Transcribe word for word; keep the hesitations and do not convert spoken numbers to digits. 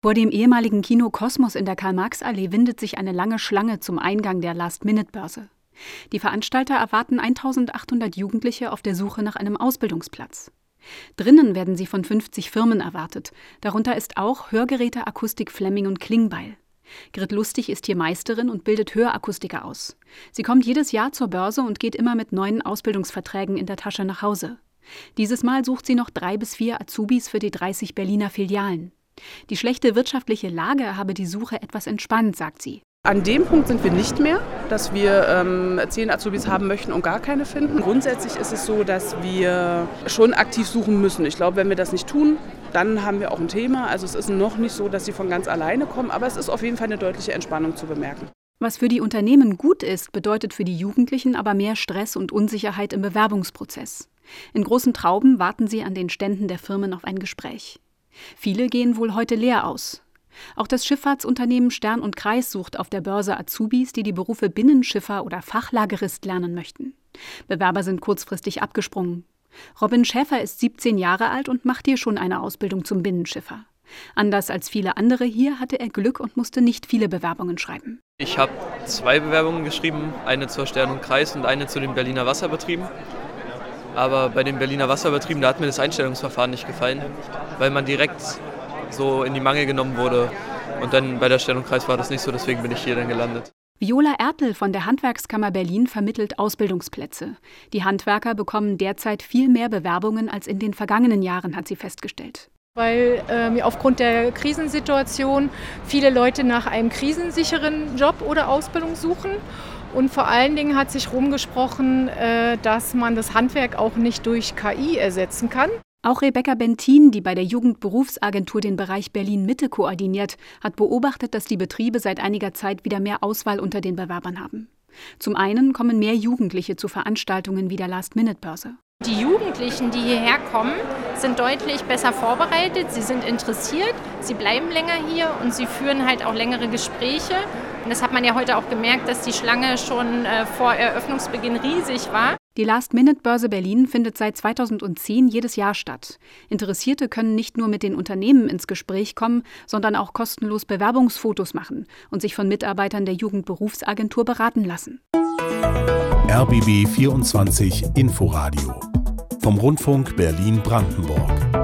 Vor dem ehemaligen Kino Kosmos in der Karl-Marx-Allee windet sich eine lange Schlange zum Eingang der Last-Minute-Börse. Die Veranstalter erwarten eintausendachthundert Jugendliche auf der Suche nach einem Ausbildungsplatz. Drinnen werden sie von fünfzig Firmen erwartet. Darunter ist auch Hörgeräte Akustik Flemming und Klingbeil. Grit Lustig ist hier Meisterin und bildet Hörakustiker aus. Sie kommt jedes Jahr zur Börse und geht immer mit neuen Ausbildungsverträgen in der Tasche nach Hause. Dieses Mal sucht sie noch drei bis vier Azubis für die dreißig Berliner Filialen. Die schlechte wirtschaftliche Lage habe die Suche etwas entspannt, sagt sie. An dem Punkt sind wir nicht mehr, dass wir ähm, zehn Azubis haben möchten und gar keine finden. Grundsätzlich ist es so, dass wir schon aktiv suchen müssen. Ich glaube, wenn wir das nicht tun, dann haben wir auch ein Thema. Also es ist noch nicht so, dass sie von ganz alleine kommen, aber es ist auf jeden Fall eine deutliche Entspannung zu bemerken. Was für die Unternehmen gut ist, bedeutet für die Jugendlichen aber mehr Stress und Unsicherheit im Bewerbungsprozess. In großen Trauben warten sie an den Ständen der Firmen auf ein Gespräch. Viele gehen wohl heute leer aus. Auch das Schifffahrtsunternehmen Stern und Kreis sucht auf der Börse Azubis, die die Berufe Binnenschiffer oder Fachlagerist lernen möchten. Bewerber sind kurzfristig abgesprungen. Robin Schäfer ist siebzehn Jahre alt und macht hier schon eine Ausbildung zum Binnenschiffer. Anders als viele andere hier hatte er Glück und musste nicht viele Bewerbungen schreiben. Ich habe zwei Bewerbungen geschrieben, eine zur Stern und Kreis und eine zu den Berliner Wasserbetrieben. Aber bei den Berliner Wasserbetrieben, da hat mir das Einstellungsverfahren nicht gefallen, weil man direkt so in die Mangel genommen wurde. Und dann bei der Stern und Kreis war das nicht so, deswegen bin ich hier dann gelandet. Viola Ertl von der Handwerkskammer Berlin vermittelt Ausbildungsplätze. Die Handwerker bekommen derzeit viel mehr Bewerbungen als in den vergangenen Jahren, hat sie festgestellt. Weil äh, aufgrund der Krisensituation viele Leute nach einem krisensicheren Job oder Ausbildung suchen. Und vor allen Dingen hat sich rumgesprochen, äh, dass man das Handwerk auch nicht durch K I ersetzen kann. Auch Rebecca Bentin, die bei der Jugendberufsagentur den Bereich Berlin-Mitte koordiniert, hat beobachtet, dass die Betriebe seit einiger Zeit wieder mehr Auswahl unter den Bewerbern haben. Zum einen kommen mehr Jugendliche zu Veranstaltungen wie der Last-Minute-Börse. Die Jugendlichen, die hierher kommen, sind deutlich besser vorbereitet, sie sind interessiert, sie bleiben länger hier und sie führen halt auch längere Gespräche. Und das hat man ja heute auch gemerkt, dass die Schlange schon äh, vor Eröffnungsbeginn riesig war. Die Last-Minute-Börse Berlin findet seit zweitausendzehn jedes Jahr statt. Interessierte können nicht nur mit den Unternehmen ins Gespräch kommen, sondern auch kostenlos Bewerbungsfotos machen und sich von Mitarbeitern der Jugendberufsagentur beraten lassen. R B B vierundzwanzig Inforadio vom Rundfunk Berlin-Brandenburg.